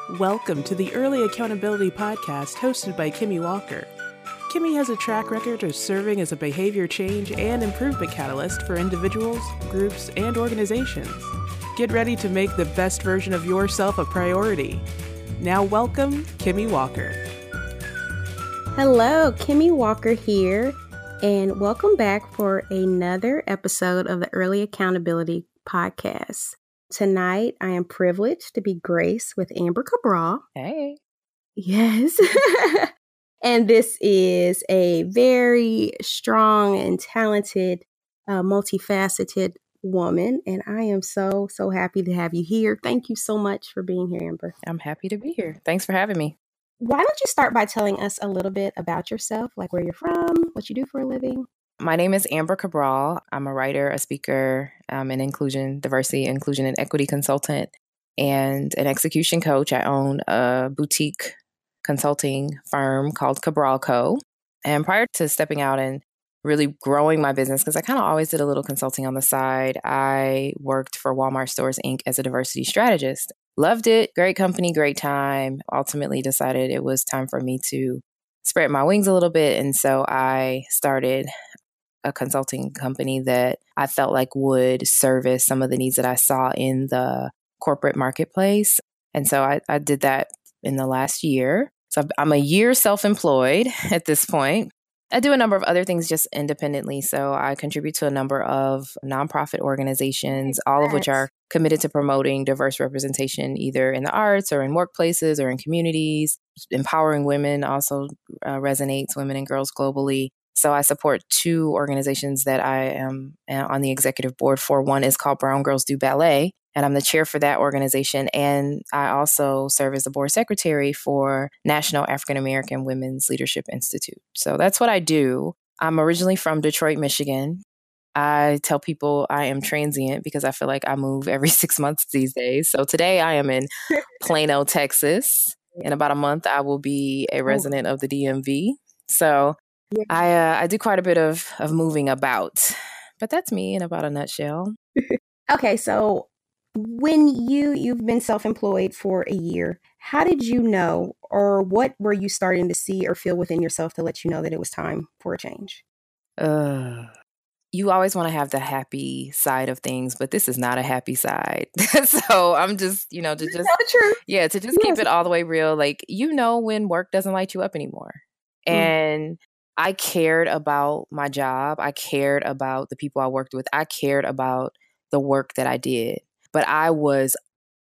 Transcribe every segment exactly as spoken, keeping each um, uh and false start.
Welcome to the Early Accountability Podcast hosted by Kimmy Walker. Kimmy has a track record of serving as a behavior change and improvement catalyst for individuals, groups, and organizations. Get ready to make the best version of yourself a priority. Now welcome, Kimmy Walker. Hello, Kimmy Walker here, and welcome back for another episode of the Early Accountability Podcast. Tonight, I am privileged to be graced with Amber Cabral. Hey. Yes. And this is a very strong and talented, uh, multifaceted woman. And I am so, so happy to have you here. Thank you so much for being here, Amber. I'm happy to be here. Thanks for having me. Why don't you start by telling us a little bit about yourself, like where you're from, what you do for a living? My name is Amber Cabral. I'm a writer, a speaker, um, an inclusion, diversity, inclusion, and equity consultant, and an execution coach. I own a boutique consulting firm called Cabral Co. And prior to stepping out and really growing my business, because I kind of always did a little consulting on the side, I worked for Walmart Stores, Incorporated as a diversity strategist. Loved it. Great company, great time. Ultimately decided it was time for me to spread my wings a little bit. And so I started a consulting company that I felt like would service some of the needs that I saw in the corporate marketplace. And so I, I did that in the last year. So I'm a year self-employed at this point. I do a number of other things just independently. So I contribute to a number of nonprofit organizations, all of which are committed to promoting diverse representation, either in the arts or in workplaces or in communities. Empowering women also uh, resonates, women and girls globally. So I support two organizations that I am on the executive board for. One is called Brown Girls Do Ballet, and I'm the chair for that organization. And I also serve as the board secretary for National African American Women's Leadership Institute. So that's what I do. I'm originally from Detroit, Michigan. I tell people I am transient because I feel like I move every six months these days. So today I am in Plano, Texas. In about a month, I will be a resident of the D M V. So Yeah. I uh, I do quite a bit of, of moving about, but that's me in about a nutshell. Okay, so when you, you've been self-employed for a year, how did you know, or what were you starting to see or feel within yourself to let you know that it was time for a change? Uh, you always want to have the happy side of things, but this is not a happy side. So I'm just, you know, to just, true. yeah, to just yes. keep it all the way real. Like, you know, when work doesn't light you up anymore. Mm. And I cared about my job. I cared about the people I worked with. I cared about the work that I did. But I was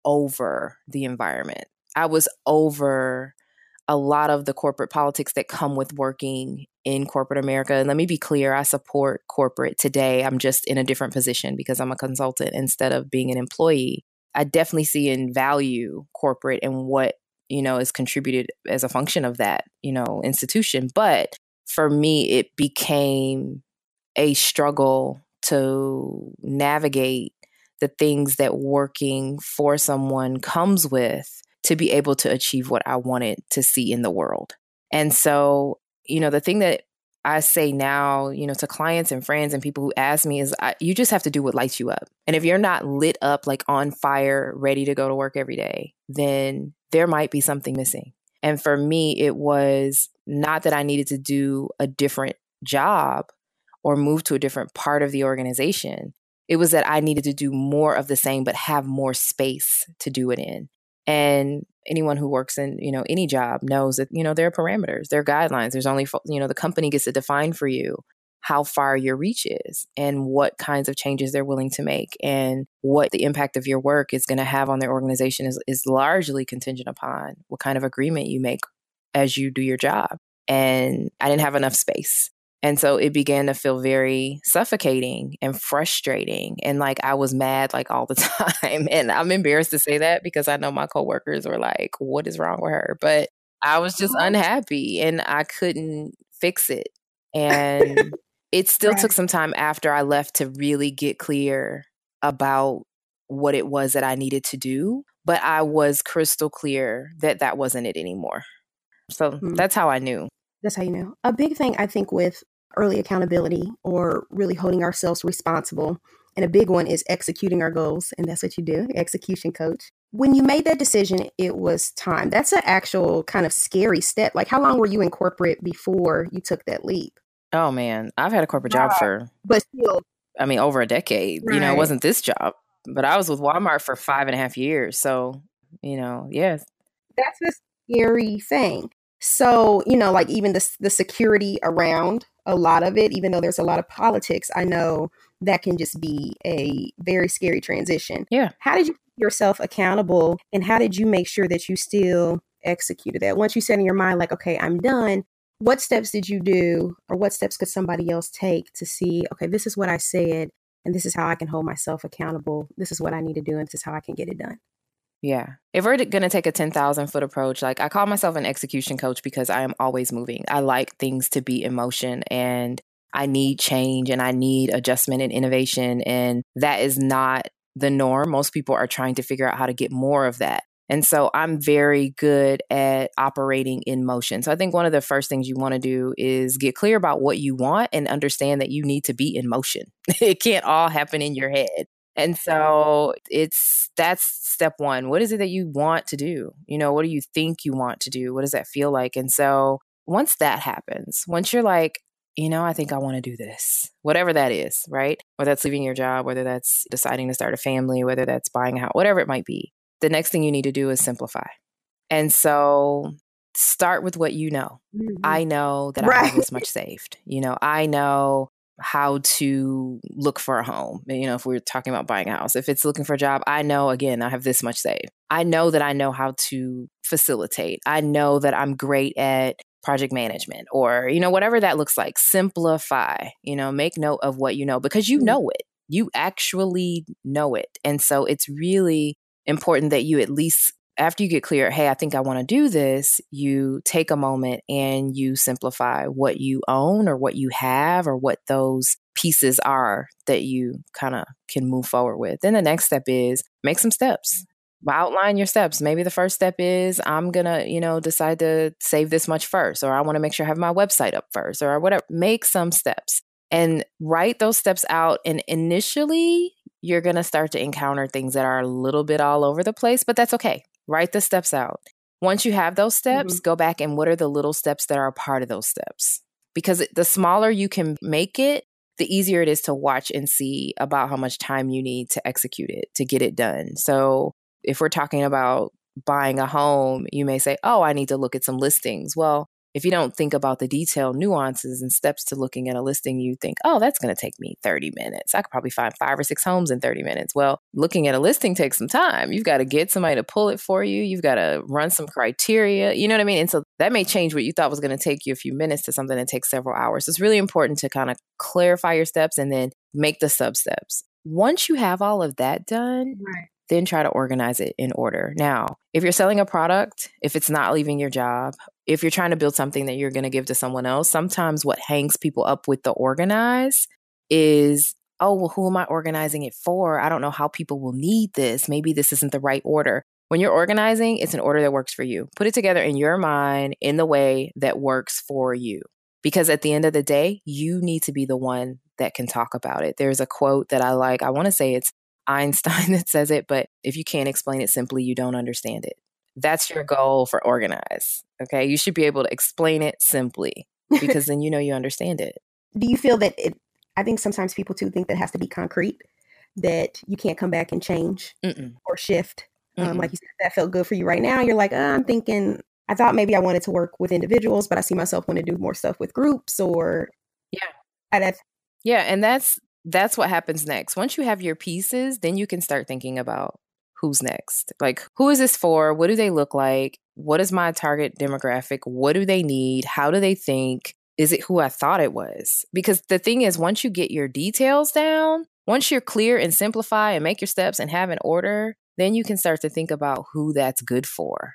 over the environment. I was over a lot of the corporate politics that come with working in corporate America. And let me be clear, I support corporate today. I'm just in a different position because I'm a consultant instead of being an employee. I definitely see and value corporate and what, you know, is contributed as a function of that, you know, institution. But for me, it became a struggle to navigate the things that working for someone comes with to be able to achieve what I wanted to see in the world. And so, you know, the thing that I say now, you know, to clients and friends and people who ask me is I, you just have to do what lights you up. And if you're not lit up, like on fire, ready to go to work every day, then there might be something missing. And for me, it was not that I needed to do a different job or move to a different part of the organization. It was that I needed to do more of the same, but have more space to do it in. And anyone who works in, you know, any job knows that, you know, there are parameters, there are guidelines. There's only, you know, the company gets to define for you how far your reach is and what kinds of changes they're willing to make, and what the impact of your work is going to have on their organization is, is largely contingent upon what kind of agreement you make as you do your job. And I didn't have enough space. And so it began to feel very suffocating and frustrating. And like I was mad like all the time. And I'm embarrassed to say that because I know my coworkers were like, what is wrong with her? But I was just unhappy and I couldn't fix it. And it still right. took some time after I left to really get clear about what it was that I needed to do. But I was crystal clear that that wasn't it anymore. So mm. that's how I knew. That's how you know. A big thing, I think, with early accountability or really holding ourselves responsible, and a big one is executing our goals. And that's what you do, execution coach. when you made that decision, it was time. That's an actual kind of scary step. Like, how long were you in corporate before you took that leap? Oh, man. I've had a corporate job for, but still, I mean, over a decade. Right. You know, it wasn't this job, but I was with Walmart for five and a half years. So, you know, yes. That's a scary thing. So, you know, like even the the security around a lot of it, even though there's a lot of politics, I know that can just be a very scary transition. Yeah. How did you keep yourself accountable, and how did you make sure that you still executed that? Once you said in your mind, like, okay, I'm done, what steps did you do, or what steps could somebody else take to see, okay, this is what I said, and this is how I can hold myself accountable. This is what I need to do, and this is how I can get it done. Yeah. If we're going to take a ten thousand foot approach, like I call myself an execution coach because I am always moving. I like things to be in motion, and I need change, and I need adjustment and innovation. And that is not the norm. Most people are trying to figure out how to get more of that. And so I'm very good at operating in motion. So I think one of the first things you want to do is get clear about what you want and understand that you need to be in motion. It can't all happen in your head. And so it's, that's step one. What is it that you want to do? You know, what do you think you want to do? What does that feel like? And so once that happens, once you're like, you know, I think I want to do this, whatever that is, right? Whether that's leaving your job, whether that's deciding to start a family, whether that's buying a house, whatever it might be, the next thing you need to do is simplify. And so start with what you know. Mm-hmm. I know that right. I have this much saved. You know, I know how to look for a home. You know, if we're talking about buying a house, if it's looking for a job, I know, again, I have this much saved. I know that I know how to facilitate. I know that I'm great at project management, or, you know, whatever that looks like. Simplify, you know, make note of what you know, because you know it. You actually know it. And so it's really important that you at least, after you get clear, hey, I think I want to do this, you take a moment and you simplify what you own or what you have or what those pieces are that you kind of can move forward with. Then the next step is make some steps. Outline your steps. Maybe the first step is I'm going to, you know, decide to save this much first, or I want to make sure I have my website up first, or whatever. Make some steps and write those steps out. And initially, you're going to start to encounter things that are a little bit all over the place, but that's okay. Write the steps out. Once you have those steps, mm-hmm. go back and what are the little steps that are a part of those steps? Because the smaller you can make it, the easier it is to watch and see about how much time you need to execute it, to get it done. So if we're talking about buying a home, you may say, oh, I need to look at some listings. Well, if you don't think about the detailed nuances and steps to looking at a listing, you think, oh, that's going to take me thirty minutes. I could probably find five or six homes in thirty minutes. Well, looking at a listing takes some time. You've got to get somebody to pull it for you. You've got to run some criteria. You know what I mean? And so that may change what you thought was going to take you a few minutes to something that takes several hours. So it's really important to kind of clarify your steps and then make the sub steps. Once you have all of that done, right. then try to organize it in order. Now, if you're selling a product, if it's not leaving your job, if you're trying to build something that you're going to give to someone else, sometimes what hangs people up with the organize is, oh, well, who am I organizing it for? I don't know how people will need this. Maybe this isn't the right order. When you're organizing, it's an order that works for you. Put it together in your mind in the way that works for you. Because at the end of the day, you need to be the one that can talk about it. There's a quote that I like. I want to say it's Einstein that says it, but if you can't explain it simply, you don't understand it. That's your goal for organize. Okay. You should be able to explain it simply because then you know you understand it. Do you feel that it, I think sometimes people too think that has to be concrete, that you can't come back and change Mm-mm. or shift. Um, like you said, that felt good for you right now. You're like, oh, I'm thinking, I thought maybe I wanted to work with individuals, but I see myself want to do more stuff with groups or. Yeah. I, that's, yeah. And that's, that's what happens next. Once you have your pieces, then you can start thinking about who's next. Like, who is this for? What do they look like? What is my target demographic? What do they need? How do they think? Is it who I thought it was? Because the thing is, once you get your details down, once you're clear and simplify and make your steps and have an order, then you can start to think about who that's good for.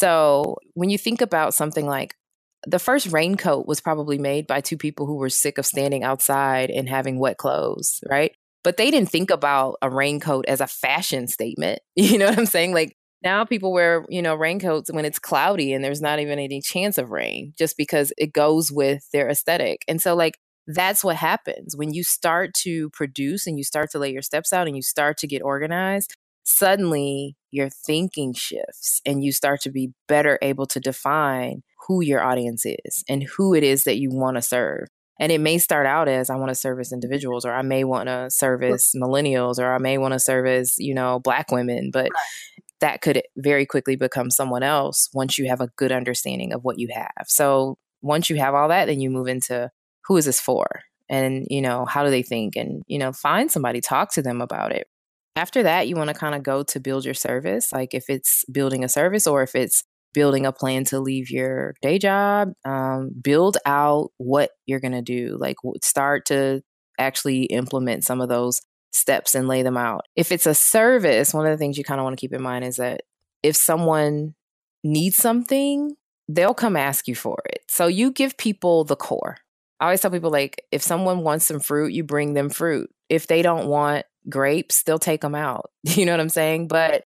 So when you think about something like the first raincoat was probably made by two people who were sick of standing outside and having wet clothes, right? But they didn't think about a raincoat as a fashion statement. You know what I'm saying? Like now people wear, you know, raincoats when it's cloudy and there's not even any chance of rain just because it goes with their aesthetic. And so like that's what happens when you start to produce and you start to lay your steps out and you start to get organized. suddenly your thinking shifts and you start to be better able to define who your audience is and who it is that you want to serve. And it may start out as I want to service individuals, or I may want to service millennials, or I may want to service, you know, Black women, but that could very quickly become someone else once you have a good understanding of what you have. So once you have all that, then you move into who is this for? And, you know, how do they think? And, you know, find somebody, talk to them about it. After that, you want to kind of go to build your service. Like if it's building a service or if it's building a plan to leave your day job, um, build out what you're going to do. Like start to actually implement some of those steps and lay them out. If it's a service, one of the things you kind of want to keep in mind is that if someone needs something, they'll come ask you for it. So you give people the core. I always tell people, like, if someone wants some fruit, you bring them fruit. If they don't want grapes, they'll take them out. You know what I'm saying? But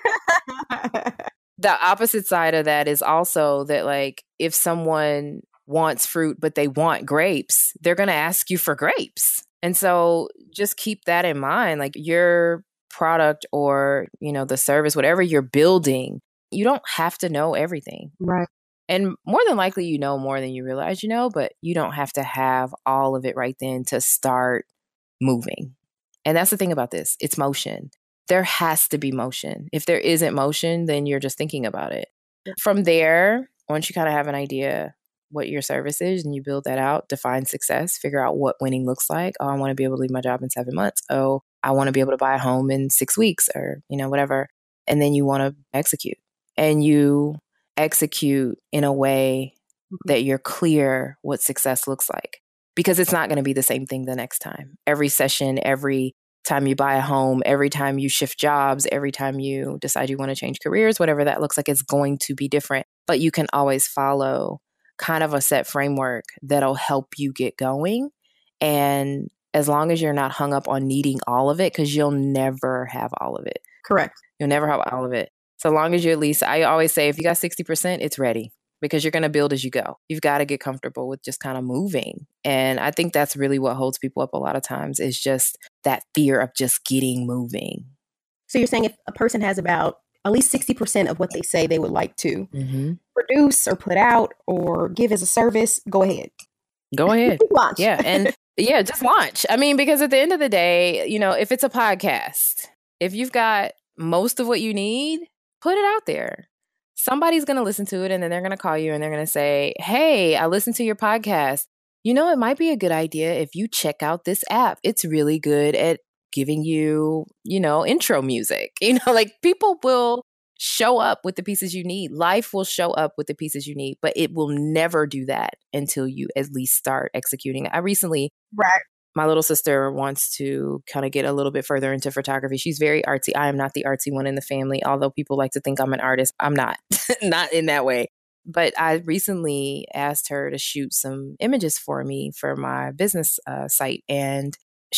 the opposite side of that is also that, like, if someone wants fruit, but they want grapes, they're going to ask you for grapes. And so just keep that in mind. Like your product or, you know, the service, whatever you're building, you don't have to know everything. Right. And more than likely, you know more than you realize you know, but you don't have to have all of it right then to start moving. And that's the thing about this. It's motion. There has to be motion. If there isn't motion, then you're just thinking about it. Yeah. From there, once you kind of have an idea what your service is and you build that out, define success, figure out what winning looks like. Oh, I want to be able to leave my job in seven months. Oh, I want to be able to buy a home in six weeks or, you know, whatever. And then you want to execute. And you execute in a way that you're clear what success looks like, because it's not going to be the same thing the next time. Every session, every time you buy a home, every time you shift jobs, every time you decide you want to change careers, whatever that looks like, is going to be different. But you can always follow kind of a set framework that'll help you get going. And as long as you're not hung up on needing all of it, because you'll never have all of it. Correct. You'll never have all of it. So long as you at least, I always say, if you got sixty percent, it's ready, because you're going to build as you go. You've got to get comfortable with just kind of moving. And I think that's really what holds people up a lot of times, is just that fear of just getting moving. So you're saying if a person has about at least sixty percent of what they say they would like to mm-hmm. produce or put out or give as a service, go ahead. Go ahead. Launch. Yeah. And yeah, just launch. I mean, because at the end of the day, you know, if it's a podcast, if you've got most of what you need, put it out there. Somebody's going to listen to it and then they're going to call you and they're going to say, hey, I listened to your podcast. You know, it might be a good idea if you check out this app. It's really good at giving you, you know, intro music. You know, like people will show up with the pieces you need. Life will show up with the pieces you need, but it will never do that until you at least start executing. I recently, right. My little sister wants to kind of get a little bit further into photography. She's very artsy. I am not the artsy one in the family, although people like to think I'm an artist. I'm not, not in that way. But I recently asked her to shoot some images for me for my business uh, site. And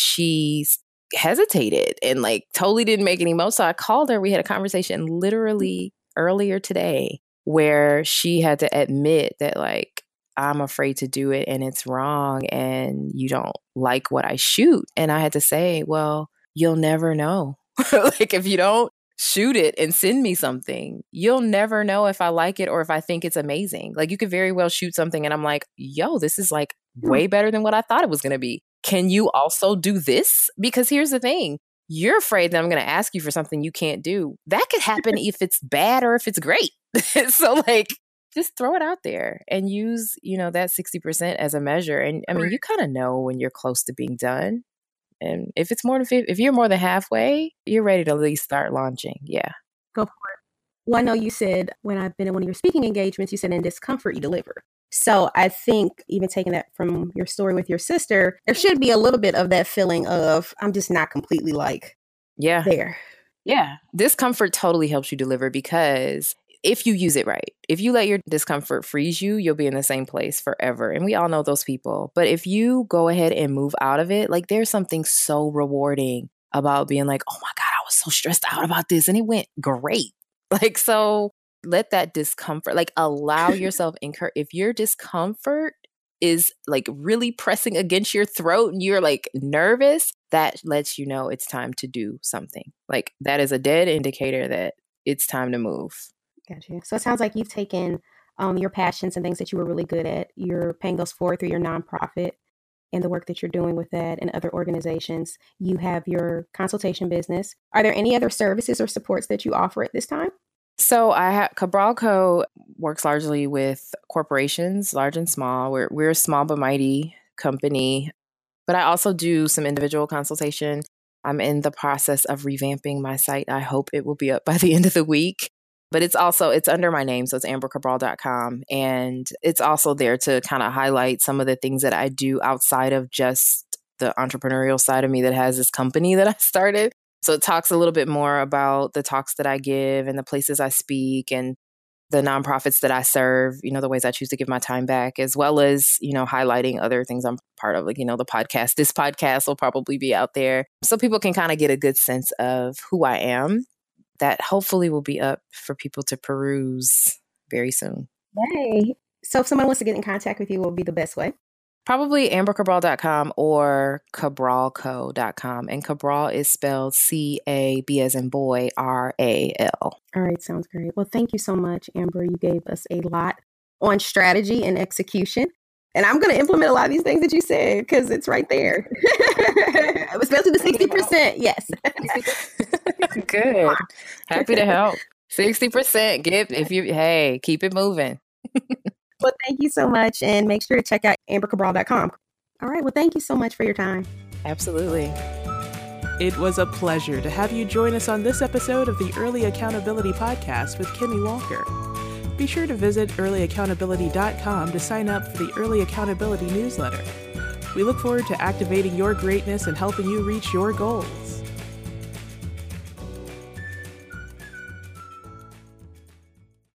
she hesitated and like totally didn't make any moves. So I called her. We had a conversation literally earlier today where she had to admit that, like, I'm afraid to do it and it's wrong and you don't like what I shoot. And I had to say, well, you'll never know. Like if you don't shoot it and send me something, you'll never know if I like it or if I think it's amazing. Like you could very well shoot something and I'm like, yo, this is like way better than what I thought it was going to be. Can you also do this? Because here's the thing. You're afraid that I'm going to ask you for something you can't do. That could happen if it's bad or if it's great. So like, just throw it out there and use, you know, that sixty percent as a measure. And I mean, you kind of know when you're close to being done. And if it's more than fifty, if you're more than halfway, you're ready to at least start launching. Yeah. Go for it. Well, I know you said when I've been in one of your speaking engagements, you said in discomfort, you deliver. So I think even taking that from your story with your sister, there should be a little bit of that feeling of I'm just not completely like yeah. there. Yeah. Discomfort totally helps you deliver, because if you use it right, if you let your discomfort freeze you, you'll be in the same place forever. And we all know those people. But if you go ahead and move out of it, like there's something so rewarding about being like, oh my God, I was so stressed out about this and it went great. Like, so let that discomfort, like allow yourself, incur. If your discomfort is like really pressing against your throat and you're like nervous, that lets you know it's time to do something. Like that is a dead indicator that it's time to move. Gotcha. So it sounds like you've taken um, your passions and things that you were really good at, you're paying those forward through your nonprofit and the work that you're doing with that and other organizations. You have your consultation business. Are there any other services or supports that you offer at this time? So I have Cabral Co. works largely with corporations, large and small. We're we're a small but mighty company, but I also do some individual consultation. I'm in the process of revamping my site. I hope it will be up by the end of the week. But it's also, it's under my name, so it's amber cabral dot com. And it's also there to kind of highlight some of the things that I do outside of just the entrepreneurial side of me that has this company that I started. So it talks a little bit more about the talks that I give and the places I speak and the nonprofits that I serve, you know, the ways I choose to give my time back, as well as, you know, highlighting other things I'm part of, like, you know, the podcast. This podcast will probably be out there so people can kind of get a good sense of who I am. That hopefully will be up for people to peruse very soon. Yay. So if someone wants to get in contact with you, what would be the best way? Probably amber cabral dot com or cabral co dot com. And Cabral is spelled C A B as in boy, R A L. All right. Sounds great. Well, thank you so much, Amber. You gave us a lot on strategy and execution. And I'm going to implement a lot of these things that you said because it's right there. Especially the sixty percent. Yes. Good. Happy to help. sixty percent. Give if you, hey, keep it moving. Well, thank you so much. And make sure to check out amber cabral dot com. All right. Well, thank you so much for your time. Absolutely. It was a pleasure to have you join us on this episode of the Early Accountability Podcast with Kimmy Walker. Be sure to visit early accountability dot com to sign up for the Early Accountability newsletter. We look forward to activating your greatness and helping you reach your goals.